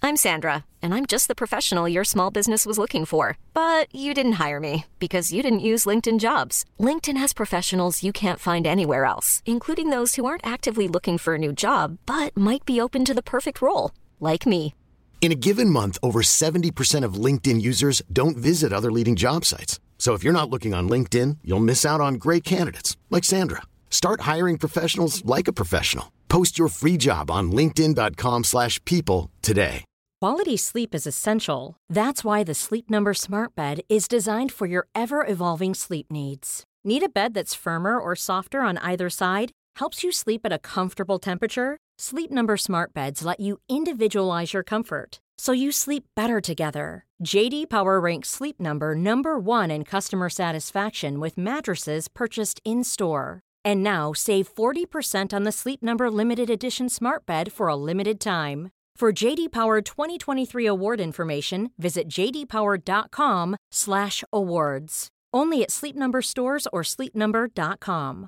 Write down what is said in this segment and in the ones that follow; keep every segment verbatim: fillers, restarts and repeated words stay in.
I'm Sandra, and I'm just the professional your small business was looking for. But you didn't hire me because you didn't use LinkedIn Jobs. LinkedIn has professionals you can't find anywhere else, including those who aren't actively looking for a new job, but might be open to the perfect role, like me. In a given month, over seventy percent of LinkedIn users don't visit other leading job sites. So if you're not looking on LinkedIn, you'll miss out on great candidates like Sandra. Start hiring professionals like a professional. Post your free job on linkedin dot com slash people today. Quality sleep is essential. That's why the Sleep Number Smart Bed is designed for your ever-evolving sleep needs. Need a bed that's firmer or softer on either side? Helps you sleep at a comfortable temperature? Sleep Number Smart Beds let you individualize your comfort, so you sleep better together. J D Power ranks Sleep Number number one in customer satisfaction with mattresses purchased in-store. And now, save forty percent on the Sleep Number Limited Edition Smart Bed for a limited time. For J D Power twenty twenty-three award information, visit j d power dot com slash awards. Only at Sleep Number stores or sleep number dot com.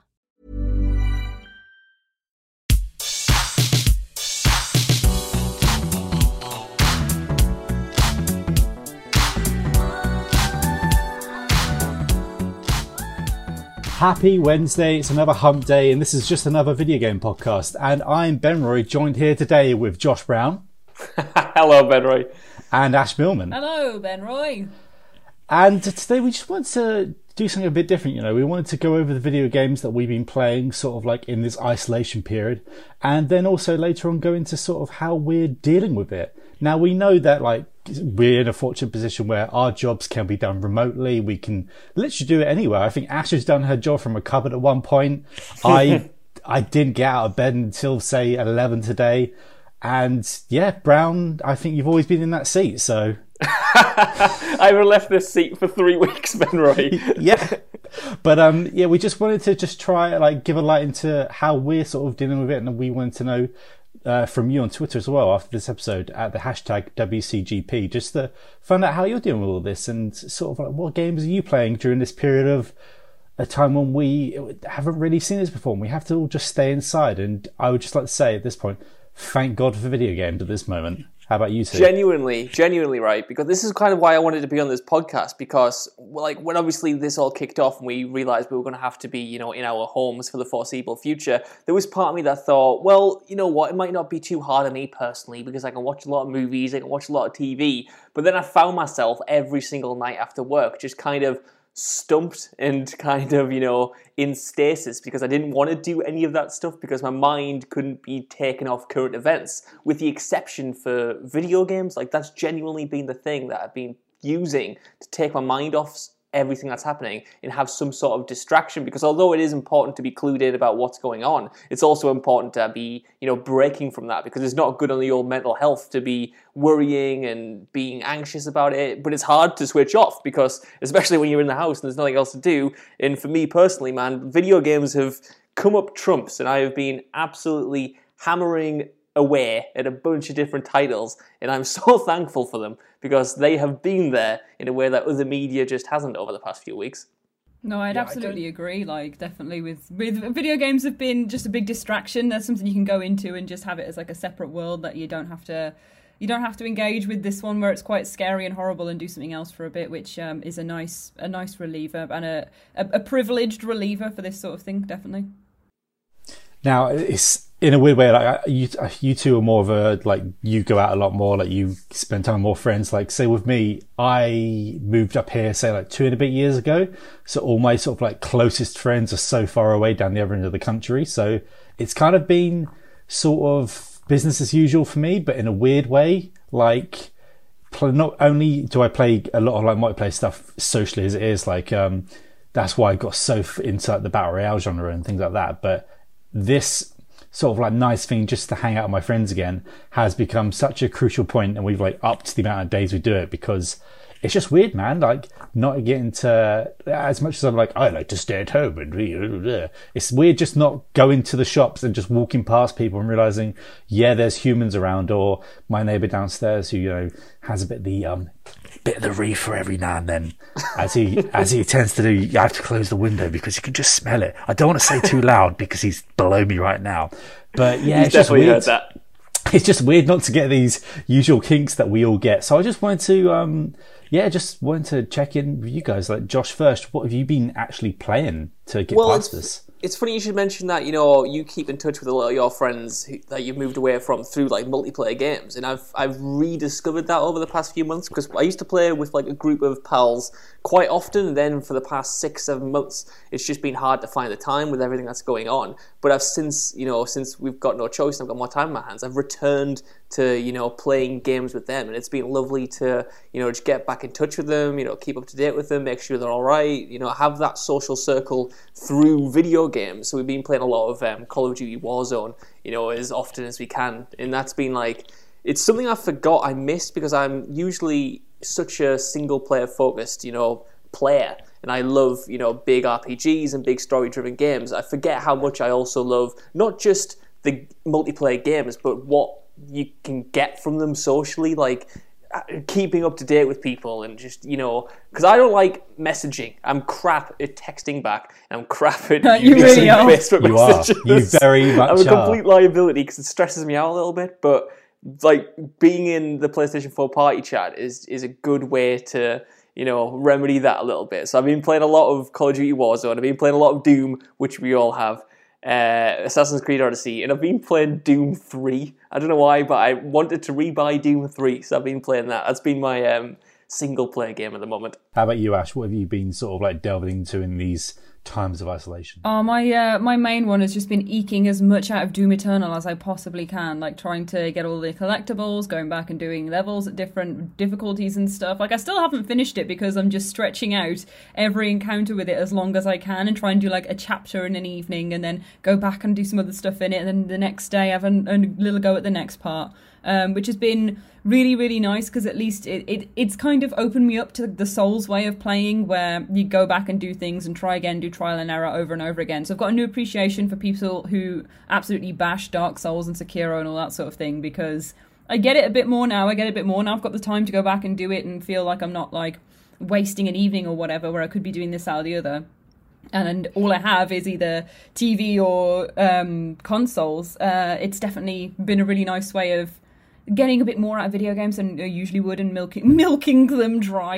Happy Wednesday, it's another hump day, and this is just another video game podcast. And I'm Ben Roy, joined here today with Josh Brown. Hello, Ben Roy. And Ash Millman. Hello, Ben Roy. And today we just wanted to do something a bit different, you know. We wanted to go over the video games that we've been playing sort of like in this isolation period, and then also later on go into sort of how we're dealing with it. Now, we know that like we're in a fortunate position where our jobs can be done remotely. We can literally do it anywhere. I think Ash has done her job from a cupboard at one point. I I didn't get out of bed until, say, eleven today. And yeah, Brown, I think you've always been in that seat, so... I haven't left this seat for three weeks, Ben Roy. Yeah. But um, yeah, we just wanted to just try, like, give a light into how we're sort of dealing with it. And we wanted to know uh, from you on Twitter as well after this episode at the hashtag W C G P, just to find out how you're dealing with all this and sort of like what games are you playing during this period of a time when we haven't really seen this before. And we have to all just stay inside. And I would just like to say at this point, thank God for video games at this moment. How about you two? Genuinely, genuinely right, because this is kind of why I wanted to be on this podcast, because like when obviously this all kicked off and we realised we were going to have to be, you know, in our homes for the foreseeable future, there was part of me that thought, well, you know what, it might not be too hard on me personally because I can watch a lot of movies, I can watch a lot of T V, but then I found myself every single night after work just kind of stumped and kind of, you know, in stasis because I didn't want to do any of that stuff because my mind couldn't be taken off current events, with the exception for video games. Like, that's genuinely been the thing that I've been using to take my mind off everything that's happening and have some sort of distraction, because although it is important to be clued in about what's going on, it's also important to be, you know, breaking from that, because it's not good on your mental health to be worrying and being anxious about it. But it's hard to switch off, because especially when you're in the house and there's nothing else to do. And for me personally, man, video games have come up trumps, and I have been absolutely hammering away at a bunch of different titles, and I'm so thankful for them because they have been there in a way that other media just hasn't over the past few weeks. No, I'd yeah, absolutely agree. Like, definitely with, with video games have been just a big distraction. There's something you can go into and just have it as like a separate world that you don't have to you don't have to engage with this one where it's quite scary and horrible, and do something else for a bit, which um, is a nice a nice reliever and a, a a privileged reliever for this sort of thing, definitely. Now, it's in a weird way, like you, you two are more of a, like, you go out a lot more, like you spend time with more friends. Like, say with me, I moved up here, say like two and a bit years ago. So all my sort of like closest friends are so far away down the other end of the country. So it's kind of been sort of business as usual for me, but in a weird way. Like, not only do I play a lot of like multiplayer stuff socially as it is, like, um, that's why I got so into like the battle royale genre and things like that. But this sort of like nice thing just to hang out with my friends again has become such a crucial point, and we've like upped the amount of days we do it, because it's just weird, man. Like, not getting to, as much as I'm like, I like to stay at home and it's weird just not going to the shops and just walking past people and realizing, yeah, there's humans around, or my neighbor downstairs who, you know, has a bit of the um bit of the reefer every now and then, as he as he tends to do. You have to close the window because you can just smell it. I don't want to say too loud because he's below me right now, but yeah, he's it's just definitely weird. heard that. it's just weird not to get these usual kinks that we all get. So I just wanted to, um, yeah, just wanted to check in with you guys. Like Josh first, what have you been actually playing to get well, past it's, this? It's funny you should mention that, you know, you keep in touch with a lot of your friends who, that you've moved away from through, like, multiplayer games. And I've I've rediscovered that over the past few months, because I used to play with, like, a group of pals quite often. And then for the past six, seven months, it's just been hard to find the time with everything that's going on. But I've since, you know, since we've got no choice and I've got more time in my hands, I've returned to, you know, playing games with them. And it's been lovely to, you know, just get back in touch with them, you know, keep up to date with them, make sure they're all right, you know, have that social circle through video games. So we've been playing a lot of um, Call of Duty Warzone, you know, as often as we can. And that's been like, it's something I forgot I missed, because I'm usually such a single player focused, you know, player. And I love, you know, big R P Gs and big story driven games. I forget how much I also love not just the multiplayer games, but what you can get from them socially, like keeping up to date with people, and just, you know, because I don't like messaging. I'm crap at texting back, and I'm crap at you using really are. Facebook You messages. are. You very much I'm a are. complete liability, because it stresses me out a little bit. But like being in the PlayStation four party chat is is a good way to, you know, remedy that a little bit. So I've been playing a lot of Call of Duty Warzone. I've been playing a lot of Doom, which we all have. Uh, Assassin's Creed Odyssey, and I've been playing Doom three. I don't know why, but I wanted to rebuy Doom three, so I've been playing that. That's been my um, single player game at the moment. How about you, Ash? What have you been sort of like delving into in these times of isolation? Oh, my uh, my main one has just been eking as much out of Doom Eternal as I possibly can, like trying to get all the collectibles, going back and doing levels at different difficulties and stuff. Like, I still haven't finished it because I'm just stretching out every encounter with it as long as I can, and try and do like a chapter in an evening, and then go back and do some other stuff in it, and then the next day have a, a little go at the next part. Um, which has been really, really nice, because at least it, it it's kind of opened me up to the Souls way of playing, where you go back and do things and try again, do trial and error over and over again. So I've got a new appreciation for people who absolutely bash Dark Souls and Sekiro and all that sort of thing, because I get it a bit more now. I get it a bit more now. I've got the time to go back and do it and feel like I'm not like wasting an evening or whatever, where I could be doing this, that, or the other. And all I have is either T V or um, consoles. Uh, it's definitely been a really nice way of getting a bit more out of video games than I usually would, and milking milking them dry.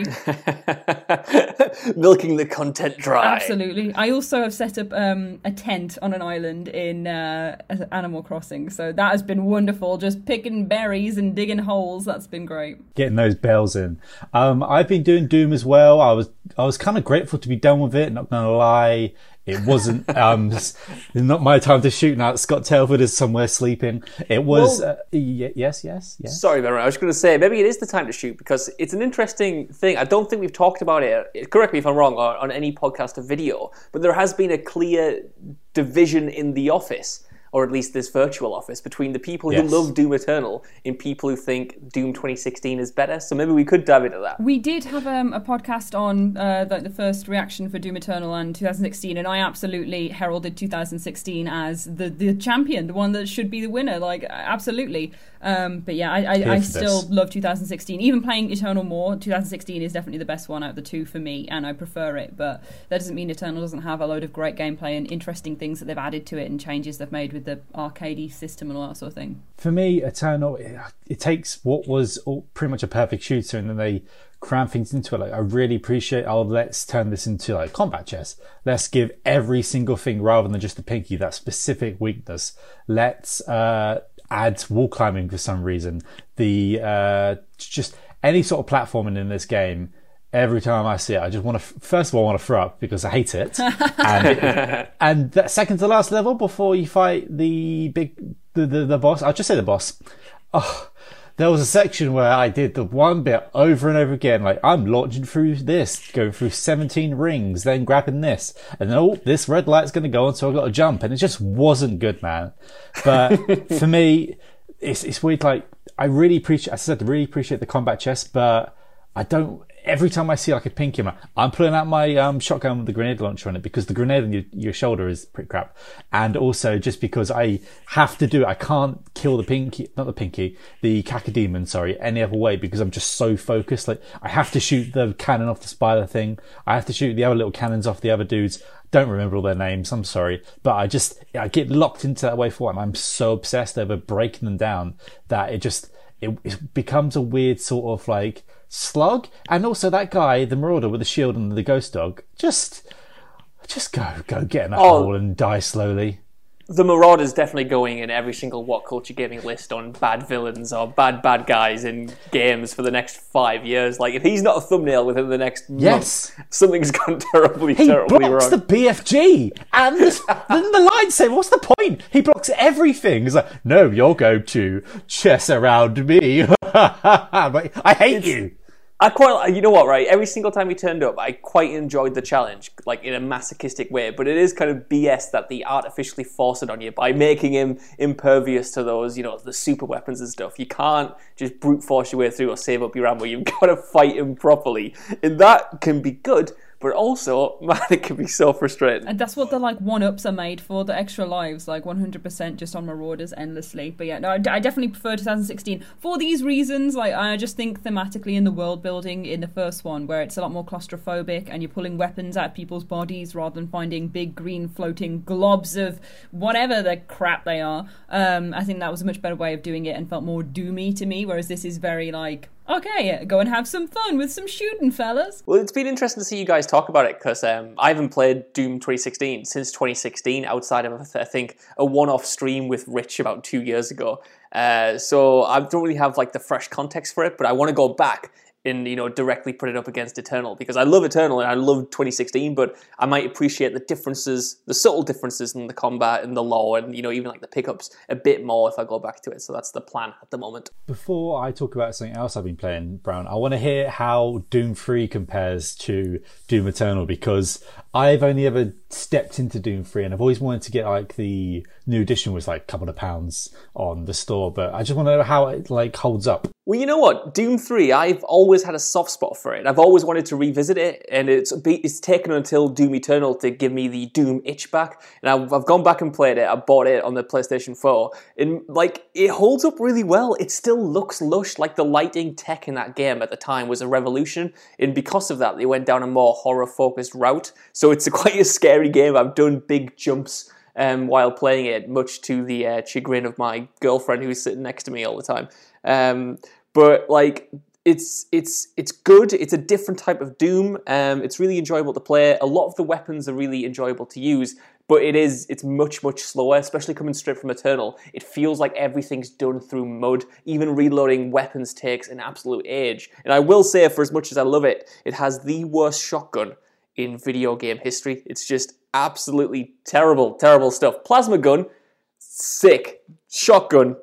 Milking the content dry. Absolutely. I also have set up um, a tent on an island in uh, Animal Crossing, so that has been wonderful. Just picking berries and digging holes. That's been great. Getting those bells in. Um, I've been doing Doom as well. I was I was kind of grateful to be done with it, not gonna lie. It wasn't um, not my time to shoot now. Scott Telford is somewhere sleeping. It was well, uh, y- yes, yes, yes. Sorry, Baron. I was going to say maybe it is the time to shoot, because it's an interesting thing. I don't think we've talked about it. Correct me if I'm wrong, on, on any podcast or video, but there has been a clear division in the office, or at least this virtual office, between the people who yes. love Doom Eternal and people who think Doom twenty sixteen is better. So maybe we could dive into that. We did have um, a podcast on uh, the, the first reaction for Doom Eternal and two thousand sixteen, and I absolutely heralded two thousand sixteen as the, the champion, the one that should be the winner. Like, absolutely. Um, but yeah, I, I, I still this. love two thousand sixteen. Even playing Eternal more, two thousand sixteen is definitely the best one out of the two for me, and I prefer it. But that doesn't mean Eternal doesn't have a load of great gameplay and interesting things that they've added to it, and changes they've made with the arcadey system and all that sort of thing. For me, Eternal, it, it takes what was all, pretty much a perfect shooter, and then they cram things into it. Like, I really appreciate, oh, let's turn this into like combat chess. Let's give every single thing, rather than just the pinky, that specific weakness. Let's uh, add wall climbing for some reason. The uh, just any sort of platforming in this game. Every time I see it, I just want to, first of all, I want to throw up because I hate it. And, and that second to last level before you fight the big, the, the, the boss, I'll just say the boss. Oh, there was a section where I did the one bit over and over again. Like, I'm launching through this, going through seventeen rings, then grabbing this. And then, oh, this red light's going to go on, so I've got to jump. And it just wasn't good, man. But for me, it's, it's weird. Like, I really appreciate, as I said, I really appreciate the combat chess, but I don't, every time I see like a pinky, I'm, like, I'm pulling out my um, shotgun with the grenade launcher on it because the grenade on your, your shoulder is pretty crap. And also just because I have to do it, I can't kill the pinky, not the pinky, the cacodemon, sorry, any other way because I'm just so focused. Like I have to shoot the cannon off the spider thing. I have to shoot the other little cannons off the other dudes. Don't remember all their names, I'm sorry. But I just, I get locked into that way for one. I'm so obsessed over breaking them down that it just, it, it becomes a weird sort of like slug. And also that guy, the Marauder with the shield and the ghost dog, just, just go, go get in a oh. hole and die slowly. The Marauder's definitely going in every single What Culture Gaming list on bad villains or bad, bad guys in games for the next five years. Like, if he's not a thumbnail within the next yes. month, something's gone terribly, he terribly wrong. He blocks the B F G and the, then the line say, what's the point? He blocks everything. He's like, no, you're going to chess around me. I hate it's, you. I quite, you know what, right? Every single time he turned up, I quite enjoyed the challenge, like in a masochistic way. But it is kind of B S that they artificially force it on you by making him impervious to those, you know, the super weapons and stuff. You can't just brute force your way through or save up your ammo. You've got to fight him properly, and that can be good. But also, man, it can be so frustrating. And that's what the like one-ups are made for, the extra lives, like one hundred percent just on Marauders endlessly. But yeah, no, I, I definitely prefer two thousand sixteen for these reasons. Like, I just think thematically in the world building in the first one, where it's a lot more claustrophobic and you're pulling weapons out of people's bodies rather than finding big green floating globs of whatever the crap they are. Um, I think that was a much better way of doing it and felt more doomy to me, whereas this is very like, okay, go and have some fun with some shooting, fellas. Well, it's been interesting to see you guys talk about it, because um, I haven't played Doom twenty sixteen since twenty sixteen, outside of, I think, a one-off stream with Rich about two years ago. Uh, so I don't really have like the fresh context for it, but I want to go back and, you know, directly put it up against Eternal, because I love Eternal and I love twenty sixteen, but I might appreciate the differences, the subtle differences in the combat and the lore and, you know, even like the pickups a bit more if I go back to it. So that's the plan at the moment. Before I talk about something else I've been playing, Brown, I want to hear how Doom three compares to Doom Eternal, because I've only ever stepped into Doom three and I've always wanted to get like the new edition, was like a couple of pounds on the store, but I just want to know how it like holds up. Well, you know what? Doom three, I've always had a soft spot for it. I've always wanted to revisit it, and it's it's taken until Doom Eternal to give me the Doom itch back. And I've, I've gone back and played it. I bought it on the PlayStation four, and like it holds up really well. It still looks lush. Like the lighting tech in that game at the time was a revolution, and because of that, they went down a more horror-focused route. So it's a, quite a scary game. I've done big jumps um, while playing it, much to the uh, chagrin of my girlfriend who's sitting next to me all the time. Um, but like, it's it's it's good. It's a different type of Doom. Um, it's really enjoyable to play. A lot of the weapons are really enjoyable to use, but it is it's much much slower, especially coming straight from Eternal. It feels like everything's done through mud. Even reloading weapons takes an absolute age. And I will say, for as much as I love it, it has the worst shotgun in video game history. It's just absolutely terrible, terrible stuff. Plasma gun, sick. Shotgun,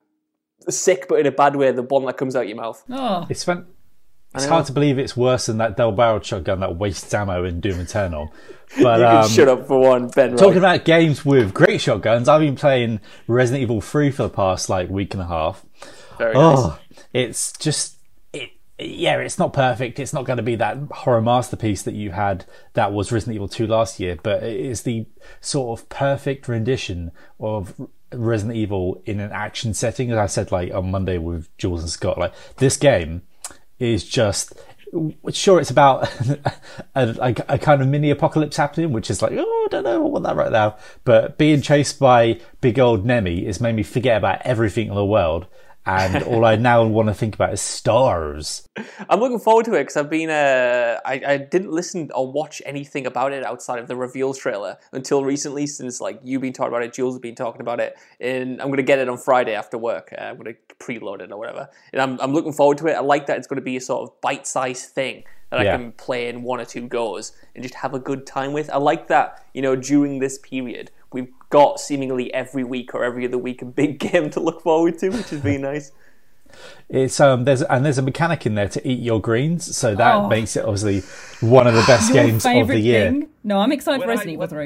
sick, but in a bad way, the one that comes out your mouth. Oh. It's fun. It's hard to believe it's worse than that double-barreled shotgun that wastes ammo in Doom Eternal. But you can um, shut up for one, Ben. Talking right? about games with great shotguns, I've been playing Resident Evil three for the past like week and a half. Very oh, nice. It's just, it, yeah, it's not perfect. It's not going to be that horror masterpiece that you had that was Resident Evil two last year, but it is the sort of perfect rendition of Resident Evil in an action setting. As I said, like on Monday with Jules and Scott, like this game is just, sure, it's about a, a, a kind of mini apocalypse happening, which is like, oh, I don't know, I want that right now. But being chased by big old Nemi has made me forget about everything in the world. And all I now want to think about is stars. I'm looking forward to it because I've been, uh, I, I didn't listen or watch anything about it outside of the reveal trailer until recently, since like you've been talking about it, Jules has been talking about it, and I'm going to get it on Friday after work. Uh, I'm going to preload it or whatever. And I'm, I'm looking forward to it. I like that it's going to be a sort of bite-sized thing that yeah. I can play in one or two goes and just have a good time with. I like that, you know, during this period, we've got seemingly every week or every other week a big game to look forward to, which has been nice. It's um there's and there's a mechanic in there to eat your greens, so that oh. makes it obviously one of the best Your games of the year. Thing? No, I'm excited when for Resident I, Evil three.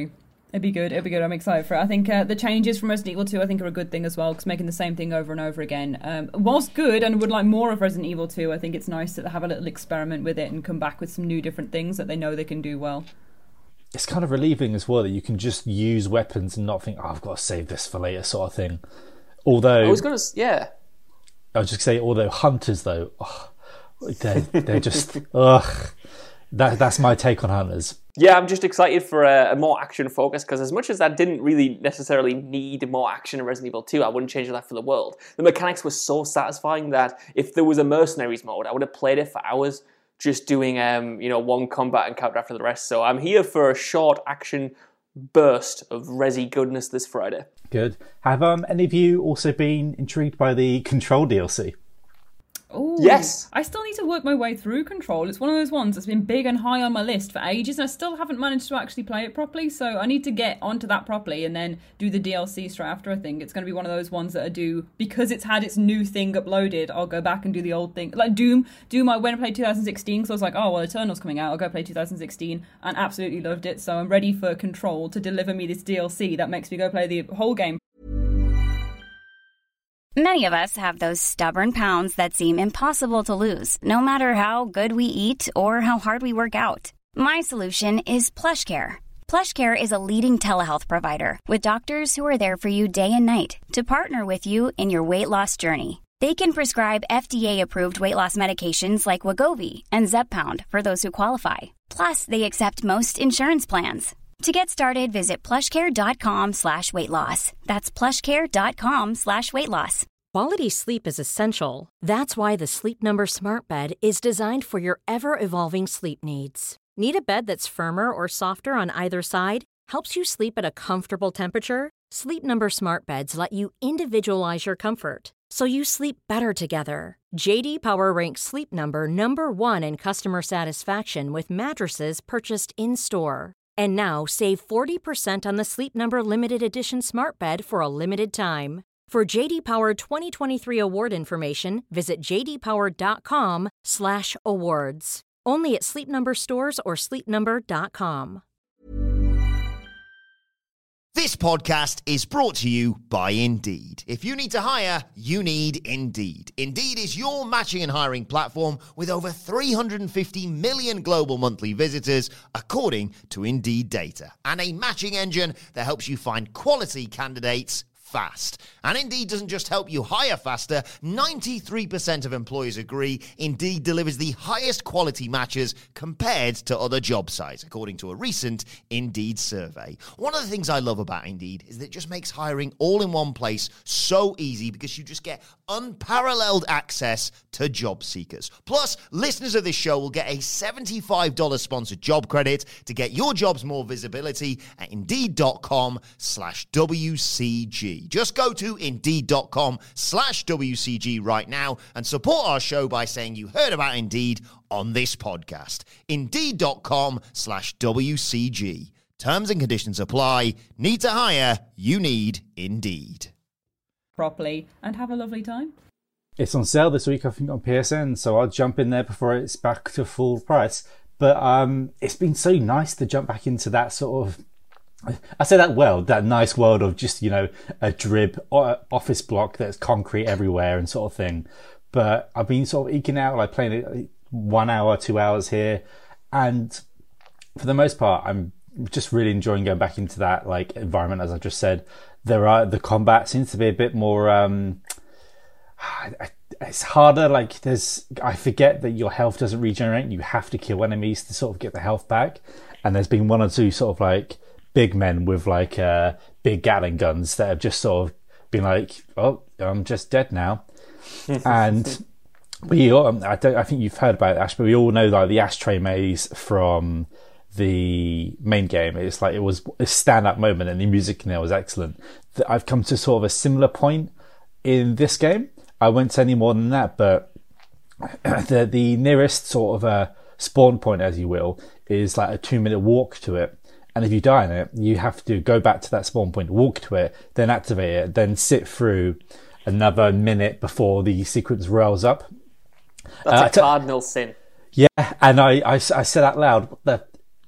It'd be good. It'd be good. I'm excited for it. I think uh, the changes from Resident Evil two, I think, are a good thing as well, because making the same thing over and over again, um, whilst good and would like more of Resident Evil two, I think it's nice to have a little experiment with it and come back with some new different things that they know they can do well. It's kind of relieving as well that you can just use weapons and not think, oh, I've got to save this for later, sort of thing. Although I was going to, yeah. I was just say, although hunters though, oh, they're they're just ugh. That that's my take on hunters. Yeah, I'm just excited for a, a more action focus, because as much as I didn't really necessarily need more action in Resident Evil two, I wouldn't change that for the world. The mechanics were so satisfying that if there was a mercenaries mode, I would have played it for hours, just doing um you know one combat encounter after the rest. So I'm here for a short action burst of Resi goodness this Friday. Good. Have um any of you also been intrigued by the Control D L C? Oh yes. I still need to work my way through Control. It's one of those ones that's been big and high on my list for ages, and I still haven't managed to actually play it properly, so I need to get onto that properly and then do the D L C straight after. I think it's going to be one of those ones that I do, because it's had its new thing uploaded, I'll go back and do the old thing. Like Doom, Doom I went and played two thousand sixteen, so I was like, oh, well, Eternal's coming out, I'll go play two thousand sixteen, and absolutely loved it, so I'm ready for Control to deliver me this D L C that makes me go play the whole game. Many of us have those stubborn pounds that seem impossible to lose, no matter how good we eat or how hard we work out. My solution is PlushCare. PlushCare is a leading telehealth provider with doctors who are there for you day and night to partner with you in your weight loss journey. They can prescribe F D A-approved weight loss medications like Wegovy and Zepbound for those who qualify. Plus, they accept most insurance plans. To get started, visit plushcare.com slash weight loss. That's plushcare.com slash weight loss. Quality sleep is essential. That's why the Sleep Number Smart Bed is designed for your ever-evolving sleep needs. Need a bed that's firmer or softer on either side? Helps you sleep at a comfortable temperature? Sleep Number Smart Beds let you individualize your comfort, so you sleep better together. J D Power ranks Sleep Number number one in customer satisfaction with mattresses purchased in-store. And now, save forty percent on the Sleep Number Limited Edition Smart Bed for a limited time. For J D Power twenty twenty-three award information, visit jdpower.com slash awards. Only at Sleep Number stores or sleep number dot com. This podcast is brought to you by Indeed. If you need to hire, you need Indeed. Indeed is your matching and hiring platform with over three hundred fifty million global monthly visitors, according to Indeed data, and a matching engine that helps you find quality candidates fast. And Indeed doesn't just help you hire faster. ninety-three percent of employers agree Indeed delivers the highest quality matches compared to other job sites, according to a recent Indeed survey. One of the things I love about Indeed is that it just makes hiring all in one place so easy, because you just get unparalleled access to job seekers. Plus, listeners of this show will get a seventy-five dollars sponsored job credit to get your jobs more visibility at Indeed.com slash WCG. Just go to Indeed.com slash WCG right now and support our show by saying you heard about Indeed on this podcast. Indeed.com slash WCG. Terms and conditions apply. Need to hire? You need Indeed. Properly, and have a lovely time. It's on sale this week, I think, on P S N, so I'll jump in there before it's back to full price. But um, it's been so nice to jump back into that sort of, I say that world, that nice world of just, you know, a drib office block that's concrete everywhere and sort of thing. But I've been sort of eking out, like playing it one hour, two hours here. And for the most part, I'm just really enjoying going back into that like environment, as I just said. There are, the combat seems to be a bit more, um, it's harder. Like there's, I forget that your health doesn't regenerate. You have to kill enemies to sort of get the health back. And there's been one or two sort of like big men with like uh, big Gatling guns that have just sort of been like, "Oh, I'm just dead now." And we, all, I don't, I think you've heard about it, Ash, but we all know like the ashtray maze from the main game. It's like it was a stand-up moment, and the music in there was excellent. I've come to sort of a similar point in this game. I won't say any more than that, but the the nearest sort of a spawn point, as you will, is like a two-minute walk to it. And if you die in it, you have to go back to that spawn point, walk to it, then activate it, then sit through another minute before the sequence rolls up. That's uh, a cardinal sin. Yeah, and I, I, I said out loud, what the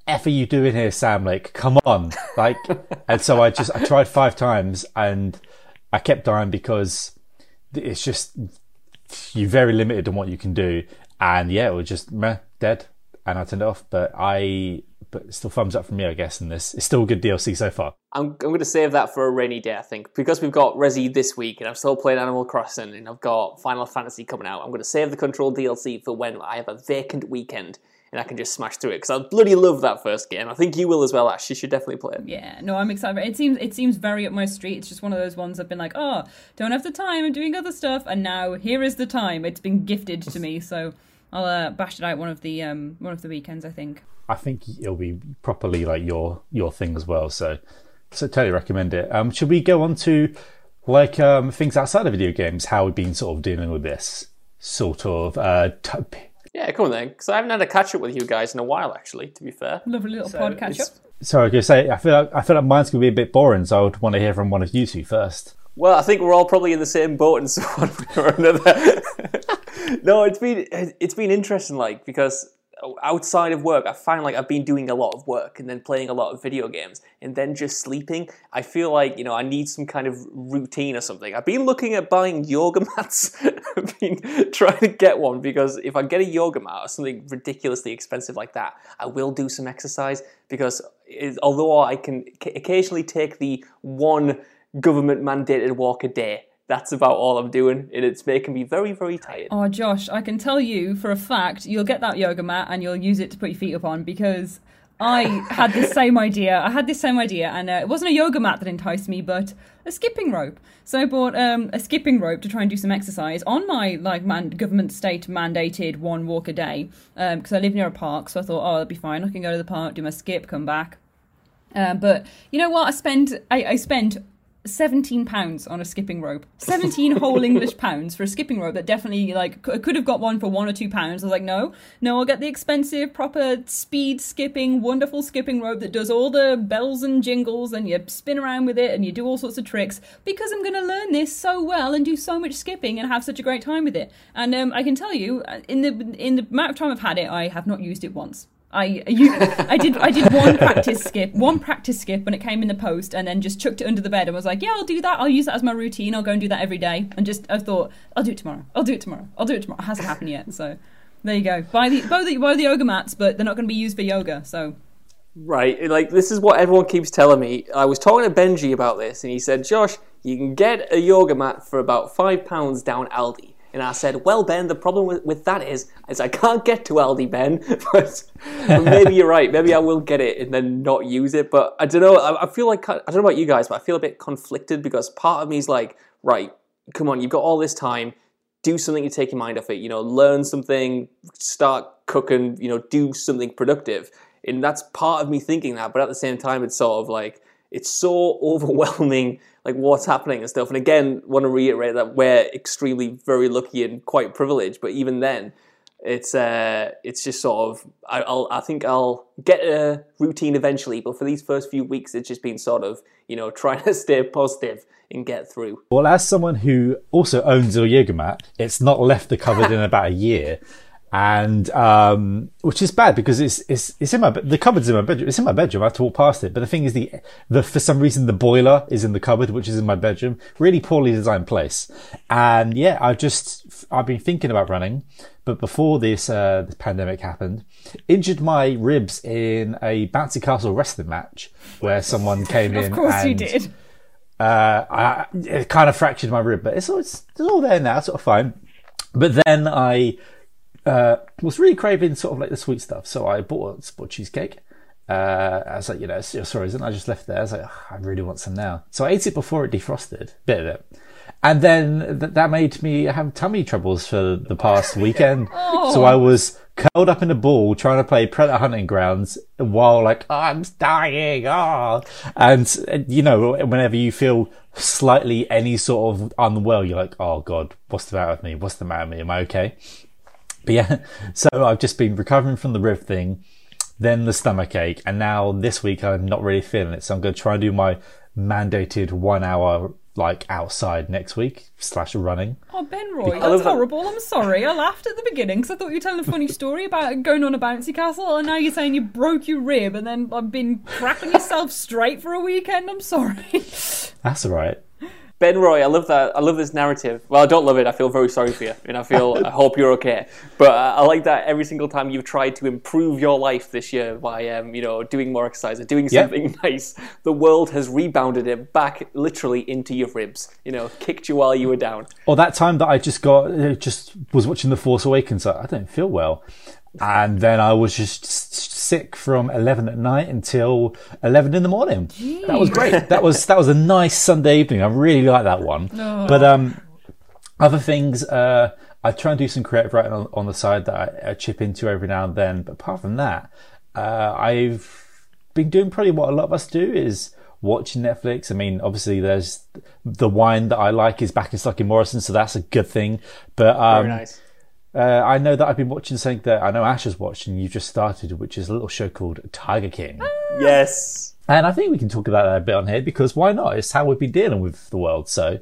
F are you doing here, Sam? Like, come on. Like, and so I just, I tried five times and I kept dying because it's just, you're very limited on what you can do. And yeah, it was just meh, dead. And I turned it off. But I, but still thumbs up from me, I guess, in this. It's still a good D L C so far. I'm, I'm going to save that for a rainy day, I think. Because we've got Resi this week and I'm still playing Animal Crossing and I've got Final Fantasy coming out, I'm going to save the Control D L C for when I have a vacant weekend and I can just smash through it. Because I bloody love that first game. I think you will as well, Ash. You should definitely play it. Yeah, no, I'm excited. It seems it seems very up my street. It's just one of those ones I've been like, oh, don't have the time, I'm doing other stuff. And now here is the time. It's been gifted to me, so I'll uh, bash it out one of the um, one of the weekends, I think. I think it'll be properly like your your thing as well. So, so totally recommend it. Um, should we go on to like um, things outside of video games? How we've been sort of dealing with this sort of. Uh, t- yeah, come on then, because I haven't had a catch up with you guys in a while, actually. To be fair, lovely little so pod catch up. Sorry, I was going to say I feel like I feel like mine's going to be a bit boring, so I would want to hear from one of you two first. Well, I think we're all probably in the same boat in some one way or another. No, it's been it's been interesting, like, because outside of work, I find like I've been doing a lot of work and then playing a lot of video games and then just sleeping. I feel like, you know, I need some kind of routine or something. I've been looking at buying yoga mats. I've been trying to get one because if I get a yoga mat or something ridiculously expensive like that, I will do some exercise because it, although I can occasionally take the one government mandated walk a day, that's about all I'm doing, and it's making me very, very tired. Oh, Josh, I can tell you for a fact you'll get that yoga mat and you'll use it to put your feet up on, because I had this same idea. I had this same idea, and uh, it wasn't a yoga mat that enticed me, but a skipping rope. So I bought um, a skipping rope to try and do some exercise on my like man- government state mandated one walk a day, because um, I live near a park, so I thought, oh, that'll be fine. I can go to the park, do my skip, come back. Uh, but you know what? I spend I, I spent seventeen pounds on a skipping rope. seventeen whole English pounds for a skipping rope that definitely, like, I could have got one for one or two pounds. I was like, no, no, I'll get the expensive, proper speed skipping, wonderful skipping rope that does all the bells and jingles and you spin around with it and you do all sorts of tricks, because I'm going to learn this so well and do so much skipping and have such a great time with it. And um, I can tell you, in the in the amount of time I've had it, I have not used it once. I you, I did I did one practice skip, one practice skip when it came in the post, and then just chucked it under the bed and was like, yeah, I'll do that. I'll use that as my routine. I'll go and do that every day. And just I thought, I'll do it tomorrow. I'll do it tomorrow. I'll do it tomorrow. It hasn't happened yet. So there you go. Buy the buy the, buy the yoga mats, but they're not going to be used for yoga. So right, like this is what everyone keeps telling me. I was talking to Benji about this, and he said, Josh, you can get a yoga mat for about five pounds down Aldi. And I said, well, Ben, the problem with, with that is, is I can't get to Aldi, Ben. but, but maybe you're right. Maybe I will get it and then not use it. But I don't know. I, I feel like, I don't know about you guys, but I feel a bit conflicted because part of me is like, right, come on, you've got all this time. Do something to take your mind off it. You know, learn something, start cooking, you know, do something productive. And that's part of me thinking that. But at the same time, it's sort of like, it's so overwhelming, like what's happening and stuff. And again, want to reiterate that we're extremely very lucky and quite privileged. But even then, it's uh, it's just sort of, I, I'll I think I'll get a routine eventually. But for these first few weeks, it's just been sort of, you know, trying to stay positive and get through. Well, as someone who also owns a yoga mat, it's not left the cupboard in about a year. And, um, which is bad because it's, it's, it's in my, the cupboard's in my bedroom. It's in my bedroom. I have to walk past it. But the thing is the, the, for some reason, the boiler is in the cupboard, which is in my bedroom. Really poorly designed place. And yeah, I've just, I've been thinking about running. But before this, uh, this pandemic happened, injured my ribs in a bouncy castle wrestling match where someone came in. Of course and, you did. Uh, I, it kind of fractured my rib, but it's all, it's, it's all there now. It's sort of fine. But then I, Uh, was really craving sort of like the sweet stuff, so I bought a bought cheesecake. Uh, I was like, you know, sorry, isn't I just left it there? I was like, oh, I really want some now. So I ate it before it defrosted, bit of it, and then th- that made me have tummy troubles for the past weekend. Oh. So I was curled up in a ball trying to play Predator Hunting Grounds while like, oh, I'm dying, oh, and you know, whenever you feel slightly any sort of unwell, you're like, oh God, what's the matter with me? What's the matter with me? Am I okay? But yeah, so I've just been recovering from the rib thing, then the stomach ache, and now this week I'm not really feeling it. So I'm going to try and do my mandated one hour like outside next week slash running. Oh, Ben Roy, that's horrible. I'm sorry. I laughed at the beginning because I thought you were telling a funny story about going on a bouncy castle, and now you're saying you broke your rib and then I've been cracking yourself straight for a weekend. I'm sorry. That's all right. Ben Roy, I love that. I love this narrative. Well, I don't love it. I feel very sorry for you, and I feel. I hope you're okay. But uh, I like that every single time you've tried to improve your life this year by, um, you know, doing more exercise or doing something yep. nice, the world has rebounded it back literally into your ribs. You know, kicked you while you were down. Or that time that I just got, just was watching The Force Awakens. I don't feel well. And then I was just sick from eleven at night until eleven in the morning. Jeez. That was great. That was that was a nice Sunday evening. I really like that one. No. But um, other things, uh, I try and do some creative writing on, on the side that I, I chip into every now and then. But apart from that, uh, I've been doing probably what a lot of us do is watching Netflix. I mean, obviously, there's the wine that I like is back in stock in Morrison, so that's a good thing. But um, very nice. Uh, I know that I've been watching something that I know Ash has watched and you've just started, which is a little show called Tiger King. Yes. And I think we can talk about that a bit on here because why not? It's how we've been dealing with the world. So,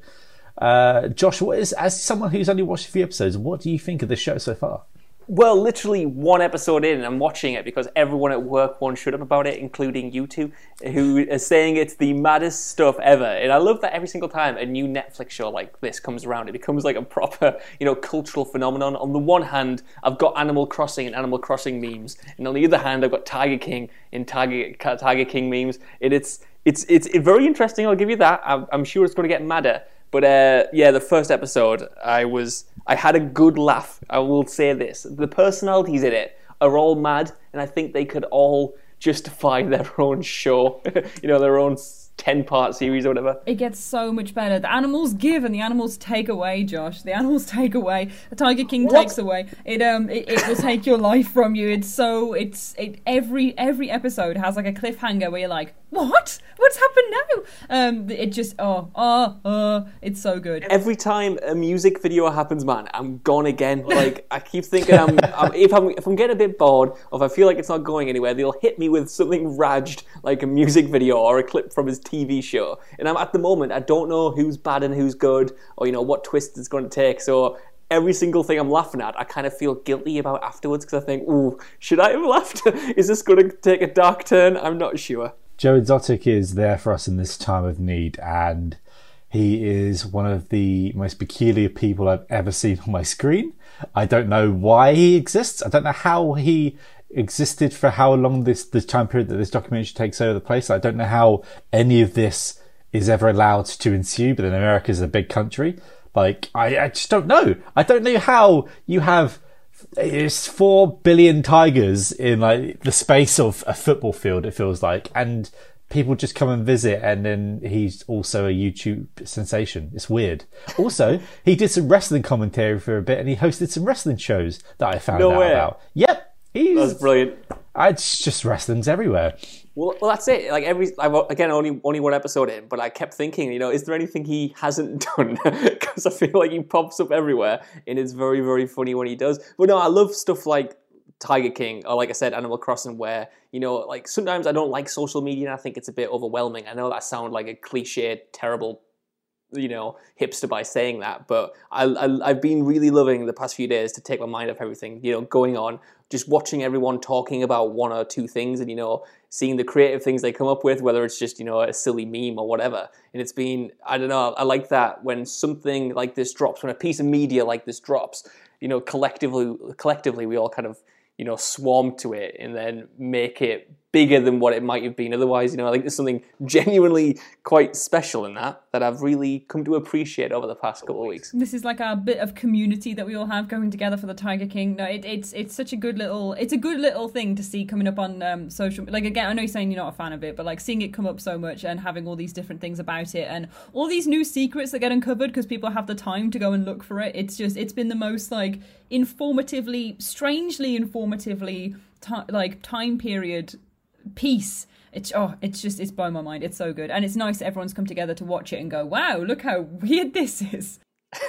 uh, Josh, what is, as someone who's only watched a few episodes, what do you think of the show so far? Well, literally one episode in, and I'm watching it because everyone at work won't shut up about it, including you two, who are saying it's the maddest stuff ever. And I love that every single time a new Netflix show like this comes around, it becomes like a proper, you know, cultural phenomenon. On the one hand, I've got Animal Crossing and Animal Crossing memes, and on the other hand, I've got Tiger King and Tiger, Tiger King memes. And it's it's it's very interesting. I'll give you that. I'm, I'm sure it's going to get madder. But uh, yeah, the first episode, I was, I had a good laugh. I will say this: the personalities in it are all mad, and I think they could all justify their own show, you know, their own ten-part series or whatever. It gets so much better. The animals give and the animals take away, Josh. The animals take away. The Tiger King what? takes away. It um, it, it will take your life from you. It's so, it's it. Every every episode has like a cliffhanger where you're like, what? What's happened now? Um, it just, oh, oh, oh, it's so good. Every time a music video happens, man, I'm gone again. Like, I keep thinking, I'm, I'm, if I'm if I'm getting a bit bored, or if I feel like it's not going anywhere, they'll hit me with something raged, like a music video or a clip from his T V show. And I'm at the moment, I don't know who's bad and who's good, or, you know, what twist it's going to take. So every single thing I'm laughing at, I kind of feel guilty about afterwards, because I think, ooh, should I have laughed? Is this going to take a dark turn? I'm not sure. Joe Exotic is there for us in this time of need, and he is one of the most peculiar people I've ever seen on my screen. I don't know why he exists. I don't know how he existed for how long this, this time period that this documentary takes over the place. I don't know how any of this is ever allowed to ensue, but then America is a big country. Like, I, I just don't know. I don't know how you have... It's four billion tigers in like the space of a football field, it feels like, and people just come and visit, and then he's also a YouTube sensation. It's weird. Also, he did some wrestling commentary for a bit, and he hosted some wrestling shows that I found no out way. about. Yep, he's that's brilliant. It's just wrestling's everywhere. Well, well, that's it. Like every, I've, again, only only one episode in, but I kept thinking, you know, is there anything he hasn't done? Because I feel like he pops up everywhere, and it's very, very funny when he does. But no, I love stuff like Tiger King, or like I said, Animal Crossing, where, you know, like sometimes I don't like social media, and I think it's a bit overwhelming. I know that sounds like a cliche, terrible, you know, hipster by saying that, but I, I, I've been really loving the past few days to take my mind off everything, you know, going on, just watching everyone talking about one or two things, and, you know, seeing the creative things they come up with, whether it's just, you know, a silly meme or whatever. And it's been, I don't know, I like that when something like this drops, when a piece of media like this drops, you know, collectively, collectively we all kind of, you know, swarm to it and then make it bigger than what it might have been otherwise. You know, I think there's something genuinely quite special in that that I've really come to appreciate over the past couple of weeks. This is like our bit of community that we all have going together for the Tiger King. No, it, it's it's such a good little it's a good little thing to see coming up on um, social. Like, again, I know you're saying you're not a fan of it, but like seeing it come up so much and having all these different things about it and all these new secrets that get uncovered because people have the time to go and look for it. It's just it's been the most like informatively, strangely informatively t- like time period piece. It's oh it's just it's blown my mind. It's so good, and it's nice that everyone's come together to watch it and go, wow, look how weird this is.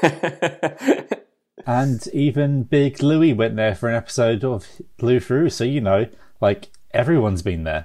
And even Big Louie went there for an episode of Blue Through, so you know, like, everyone's been there.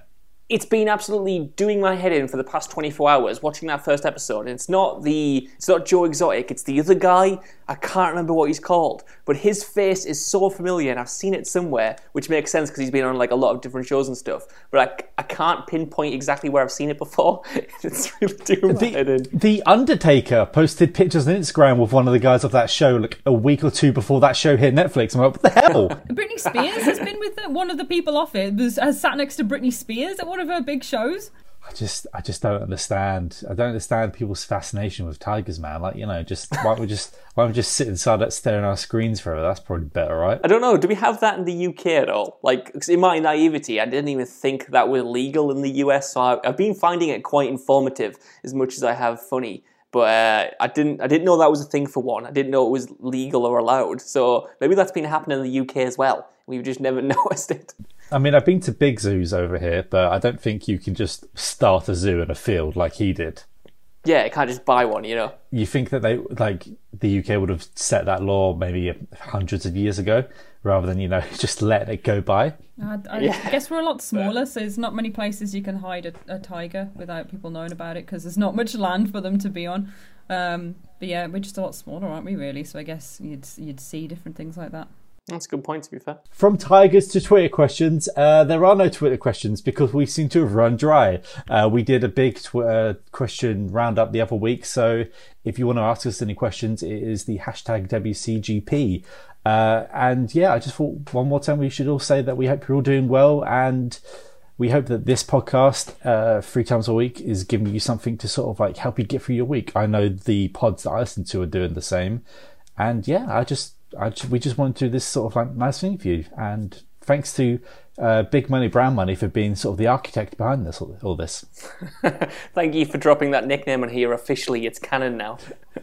it's been absolutely doing my head in for the past twenty-four hours watching that first episode. And it's not the it's not Joe Exotic, it's the other guy. I can't remember what he's called, but his face is so familiar and I've seen it somewhere, which makes sense because he's been on like a lot of different shows and stuff. But I, I can't pinpoint exactly where I've seen it before. It's really doing my head in. The Undertaker posted pictures on Instagram with one of the guys of that show like a week or two before that show hit Netflix. I'm like, what the hell? Britney Spears has been with the, one of the people off it, was, has sat next to Britney Spears at one of her big shows. I just, I just don't understand. I don't understand people's fascination with tigers, man. Like, you know, just why don't we just, why don't we just sit inside that staring at our screens forever? That's probably better, right? I don't know. Do we have that in the U K at all? Like, 'cause in my naivety, I didn't even think that was legal in the U S. So I, I've been finding it quite informative as much as I have funny. But uh, I didn't, I didn't know that was a thing for one. I didn't know it was legal or allowed. So maybe that's been happening in the U K as well. We've just never noticed it. I mean, I've been to big zoos over here, but I don't think you can just start a zoo in a field like he did. Yeah, you can't just buy one, you know. You think that they, like, the U K would have set that law maybe hundreds of years ago, rather than, you know, just let it go by? I, I yeah. guess we're a lot smaller, so there's not many places you can hide a, a tiger without people knowing about it, because there's not much land for them to be on. Um, but yeah, we're just a lot smaller, aren't we, really? So I guess you'd you'd see different things like that. That's a good point, to be fair. From tigers to Twitter questions, uh, there are no Twitter questions because we seem to have run dry. Uh, we did a big Twitter question roundup the other week, so if you want to ask us any questions, it is the hashtag W C G P. Uh, and yeah, I just thought one more time we should all say that we hope you're all doing well, and we hope that this podcast, uh, three times a week, is giving you something to sort of like help you get through your week. I know the pods that I listen to are doing the same. And yeah, I just... I, we just want to do this sort of like nice thing for you, and thanks to uh, Big Money Brown Money for being sort of the architect behind this all, all this. Thank you for dropping that nickname on here officially. It's canon now.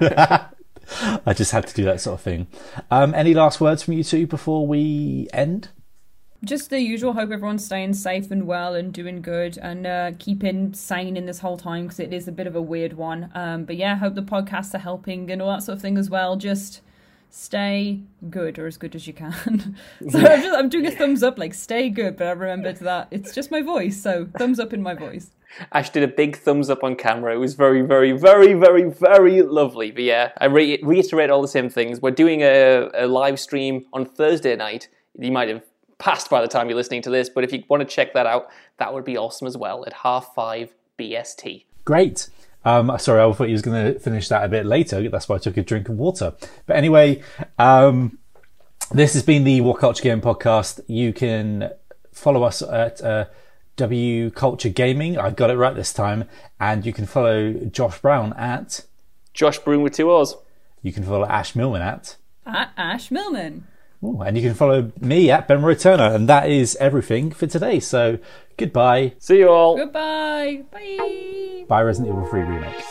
I just had to do that sort of thing. Um, any last words from you two before we end? Just the usual. Hope everyone's staying safe and well and doing good, and uh, keeping sane in this whole time, because it is a bit of a weird one. Um, but yeah, hope the podcasts are helping and all that sort of thing as well. Just stay good, or as good as you can. So I'm, just, I'm doing a thumbs up, like stay good, but I remembered that it's just my voice, so thumbs up in my voice. Ash did a big thumbs up on camera. It was very, very, very, very, very lovely. But yeah, I re- reiterate all the same things. We're doing a, a live stream on Thursday night. You might have passed by the time you're listening to this, but if you want to check that out, that would be awesome as well, at half five B S T. Great. Um, sorry, I thought he was going to finish that a bit later. That's why I took a drink of water. But anyway, um, this has been the What Culture Game podcast. You can follow us at uh, W Culture Gaming. I got it right this time. And you can follow Josh Brown at Josh Brown with two O's. You can follow Ash Millman at at Ash Millman. Ooh, and you can follow me at Ben Roy Turner. And that is everything for today. So goodbye. See you all. Goodbye. Bye. Bye, Resident Evil three Remake.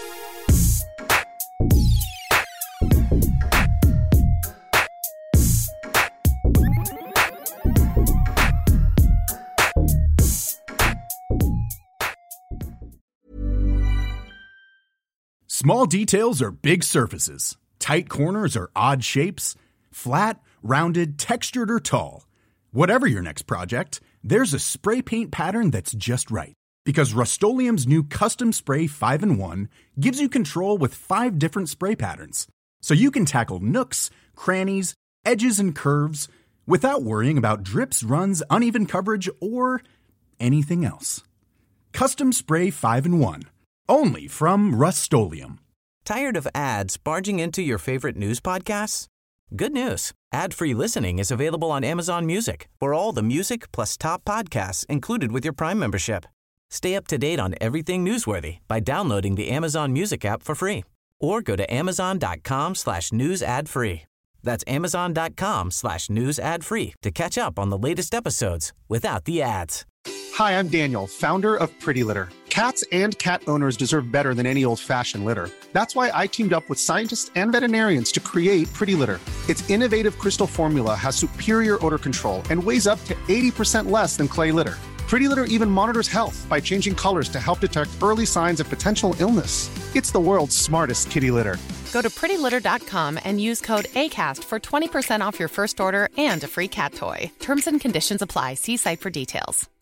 Small details are big surfaces. Tight corners are odd shapes. Flat, rounded, textured, or tall. Whatever your next project, there's a spray paint pattern that's just right. Because Rust-Oleum's new Custom Spray five in one gives you control with five different spray patterns. So you can tackle nooks, crannies, edges, and curves without worrying about drips, runs, uneven coverage, or anything else. Custom Spray five in one. Only from Rust-Oleum. Tired of ads barging into your favorite news podcasts? Good news. Ad-free listening is available on Amazon Music for all the music plus top podcasts included with your Prime membership. Stay up to date on everything newsworthy by downloading the Amazon Music app for free. Or go to amazon.com slash news ad free. That's amazon.com slash news ad free to catch up on the latest episodes without the ads. Hi, I'm Daniel, founder of Pretty Litter. Cats and cat owners deserve better than any old-fashioned litter. That's why I teamed up with scientists and veterinarians to create Pretty Litter. Its innovative crystal formula has superior odor control and weighs up to eighty percent less than clay litter. Pretty Litter even monitors health by changing colors to help detect early signs of potential illness. It's the world's smartest kitty litter. Go to pretty litter dot com and use code ACAST for twenty percent off your first order and a free cat toy. Terms and conditions apply. See site for details.